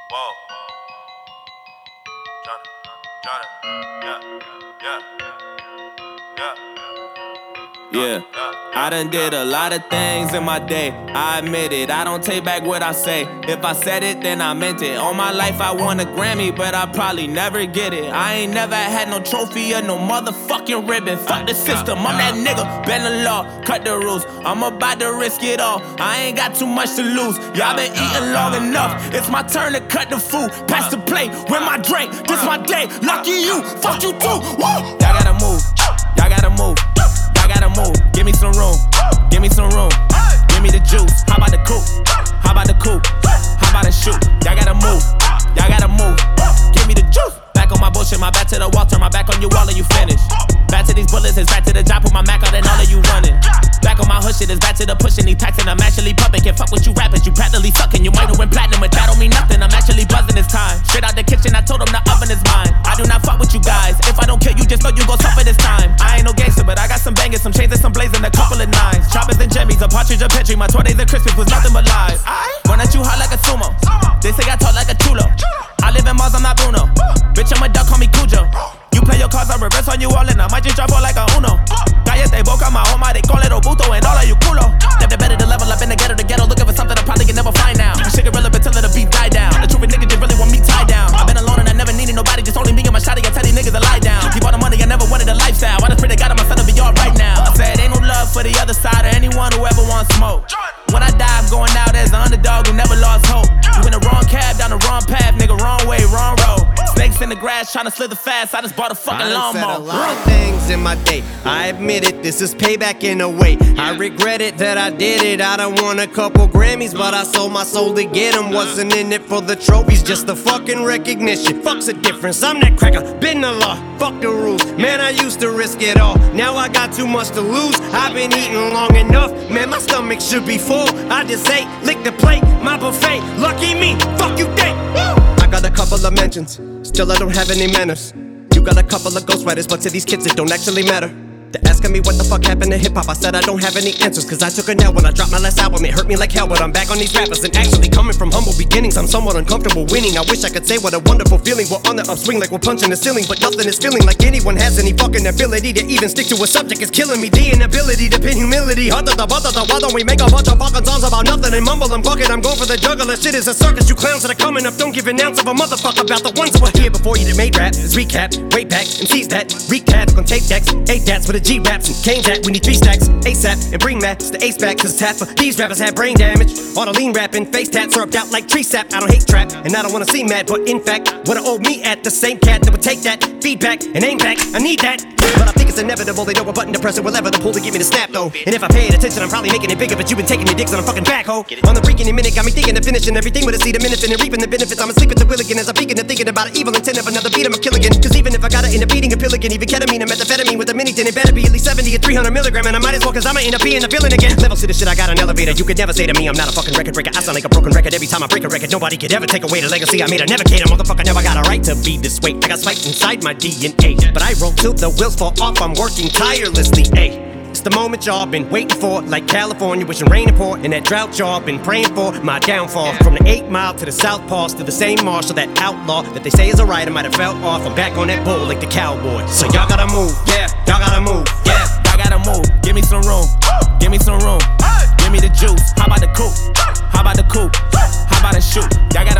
Whoa. Johnny. Yeah, I done did a lot of things in my day. I admit it, I don't take back what I say. If I said it, then I meant it. All my life I won a Grammy, but I probably never get it. I ain't never had no trophy or no motherfucking ribbon. Fuck the system, I'm that nigga. Bend the law, cut the rules. I'm about to risk it all. I ain't got too much to lose. Y'all been eating long enough. It's my turn to cut the food. Pass the plate, with my drink. This my day. Lucky you, fuck you too. Woo! Y'all gotta move. Y'all gotta move. Gotta move, give me some room, give me some room, give me the juice. How about the coupe? How about the coupe? How about the shoot? Y'all gotta move, y'all gotta move, give me the juice. Back on my bullshit, my back to the wall, turn my back on you all and you finish. Back to these bullets, it's back to the job, put my Mac out and all of you running. Back on my hood shit, it's back to the pushing, these packs and I'm actually pumping. Can't fuck with you rappers, you practically sucking. You might have went platinum, but that don't mean nothing. I'm actually buzzing this time. Straight out the kitchen, I told them the oven is mine. I do not fuck with you guys. If I don't kill you, just know you gon' suffer this time. I ain't no gangster, but I got some bangers, some chains and some blazing, a couple of nines. Choppers and jimmies, a partridge, a petri. My 20s and Christmas was nothing but lies. Run at you hot like a sumo. They say I talk like a chulo. I live in Mars, I'm not Bruno. Bitch, I'm a duck, call me Cujo. You play your cards, I reverse on you all and I might just drop all like a Uno. Cállate boca, my home, they call it Obuto and all of you culo. Never better to level up in the ghetto, looking for something I probably can never find now. You shit irrelevant till the beat die down. The truth niggas just really want me tied down. I've been alone and I never needed nobody, just only me and my shotty. I tell these niggas to lie down. Keep all the money, I never wanted a lifestyle. I just pray to God my son to be all right now. I said ain't no love for the other side or anyone who ever wants smoke. When I die, I'm going out as the underdog who never lost hope. You in the wrong cab, down the wrong path, nigga, wrong way, wrong road. Snakes in the grass, trying to slither fast. I just bought a fucking lawnmower. I said a lot of things in my day. I admit it, this is payback in a way. I regret it that I did it. I done won a couple Grammys, but I sold my soul to get them. Wasn't in it for the trophies, just the fucking recognition. Fuck's the difference, I'm that cracker, been the law. Fuck the rules, man, I used to risk it all. Now I got too much to lose. I've been eating long enough, man, my stomach should be full. I just ate, lick the plate, my buffet. Lucky me, fuck you think. I got a couple of mentions, still I don't have any manners. You got a couple of ghostwriters, but to these kids it don't actually matter. They're asking me what the fuck happened to hip-hop. I said I don't have any answers, cause I took a nap when I dropped my last album. It hurt me like hell, but I'm back on these rappers. And actually coming from humble beginnings, I'm somewhat uncomfortable winning. I wish I could say what a wonderful feeling. We're on the upswing like we're punching the ceiling, but nothing is feeling like anyone has any fucking ability to even stick to a subject. It's killing me, the inability to pin humility. Why don't we make a bunch of fucking songs about nothing and mumble and fuck it? I'm going for the juggler, shit is a circus. You clowns that are coming up don't give an ounce of a motherfucker about the ones that were here before you that made rap. It's recap, way back, MCs that recap on tape decks, 8 dats with a G raps and Kane that we need 3 stacks ASAP and bring Max the ace back, cause it's half of these rappers have brain damage. All the lean rapping, face tats syrupped out like tree sap. I don't hate trap and I don't wanna see mad, but in fact wanna owe me at the same cat that would take that feedback and aim back. I need that, but I think it's inevitable. They know a button to press it, whatever the pull to get me to snap though. And if I paid attention, I'm probably making it bigger, but you've been taking your dicks on a fucking backhoe. On the freaking minute, got me thinking of finishing everything with a seed, a minute and reaping the benefits. I'm asleep at the wheel again as I'm peeking and thinking about an evil intent of another beat. I'm a kill again, cause even if I gotta end up eating a pill again, even ketamine and methamphetamine with a mini, then it better be at least 70 or 300 milligram. And I might as well, cause I'ma end up being a villain again. Levels to the shit, I got an elevator. You could never say to me I'm not a fucking record breaker. I sound like a broken record every time I break a record. Nobody could ever take away the legacy I made. I never cater, motherfucker, never got a right to be this way. I got spikes inside my DNA, but I roll till the wheels fall off. I'm working tirelessly, ayy. It's the moment y'all been waiting for, like California wishing rain and pour, and that drought y'all been praying for. My downfall, from the 8 Mile to the South Pass to the same marshal, that outlaw that they say is a writer might have fell off. I'm back on that bull like the cowboy. So y'all gotta move, yeah, y'all gotta move, yeah. I gotta move, give me some room, give me some room, give me the juice. How about the coupe? How about the coupe? How about the shoot? Y'all gotta